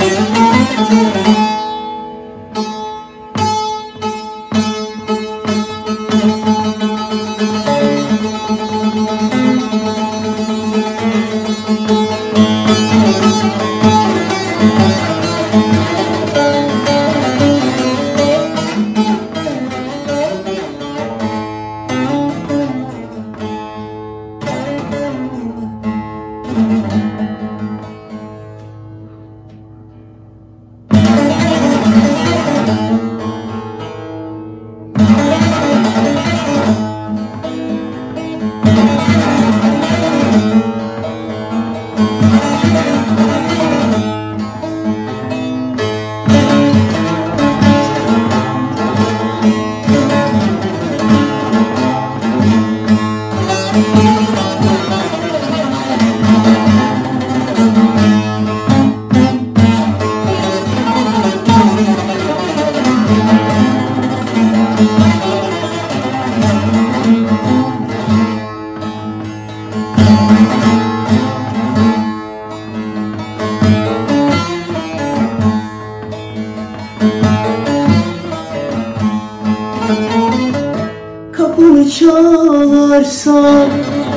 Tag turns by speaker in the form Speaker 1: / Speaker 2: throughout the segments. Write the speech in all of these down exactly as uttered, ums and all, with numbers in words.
Speaker 1: Kapını çalarsa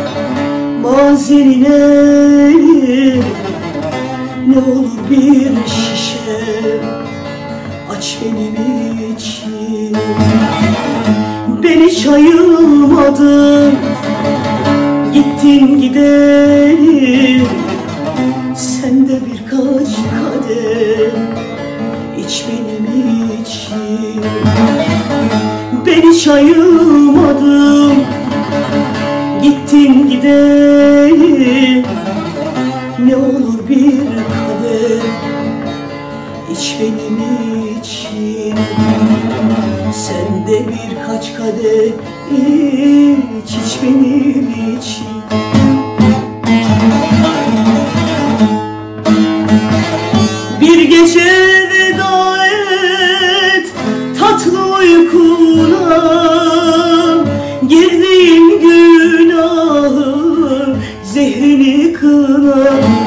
Speaker 1: mazenin eli, ne olur bir şişe aç benim için. Ben hiç ayılmadım, gittin gideli, sen de birkaç kadeh iç benim için. Ben hiç ayılmadım, gittin gideli, ne olur bir kadeh iç benim için. Sen de birkaç kadeh iç, iç benim için. Bir gece veda et tatlı uykuna, girdiğin günahı zehrini kına.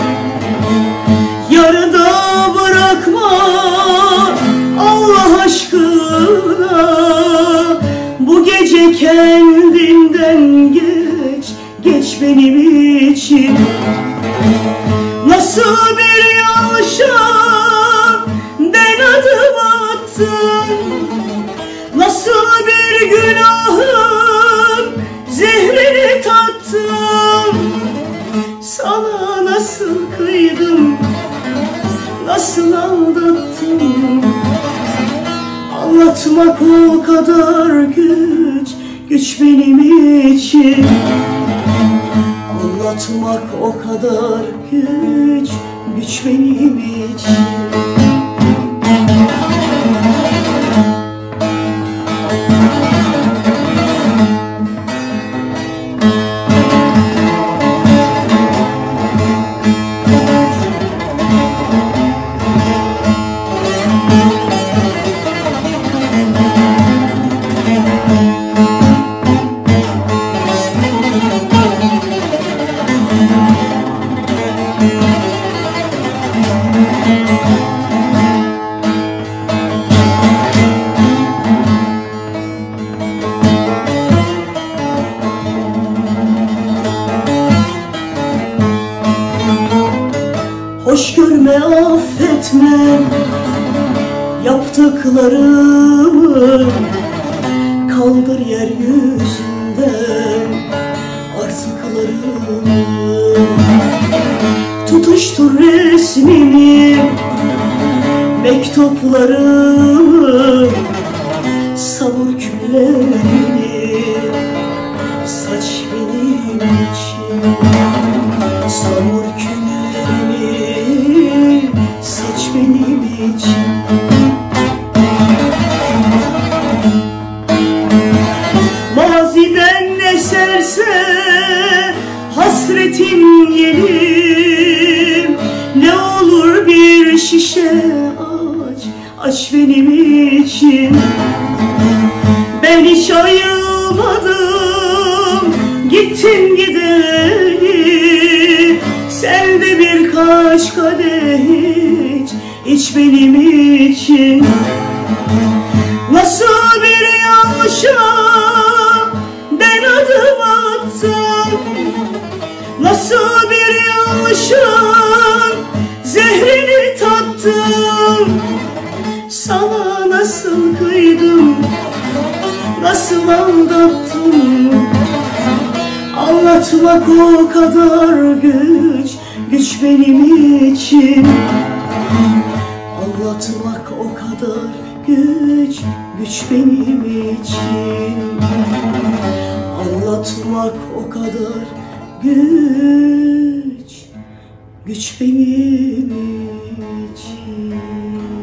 Speaker 1: Yarıda bırakma Allah aşkına, bu gece kendinden geç, geç benim için. Nasıl bir yanlışa ben adım attım, nasıl bir günahım zehrini tattım. Sana nasıl kıydım, nasıl aldattım, anlatmak o kadar güç, güç benim için. Anlatmak o kadar güç, güç benim için. Hoş görme, affetme yaptıklarımı, kaldır yeryüzünden artıklarımı. Tutuştur resmimi, mektuplarımı, savur küllerini, saç benim için. Savur küllerini, saç benim için. Maziden eserse hasretim yelim, ne olur bir şişe aç, aç benim için. Ben hiç ayılmadım, gittin gideli, sen de birkaç kadeh iç, hiç benim için. Nasıl bir yanlışa ben adım attım, nasıl bir yanlışın zehrini tattım. Sana nasıl kıydım, nasıl aldattım, anlatmak o kadar güç, güç benim için. Anlatmak o kadar güç, güç benim için. Anlatmak o kadar güç, güç benim için.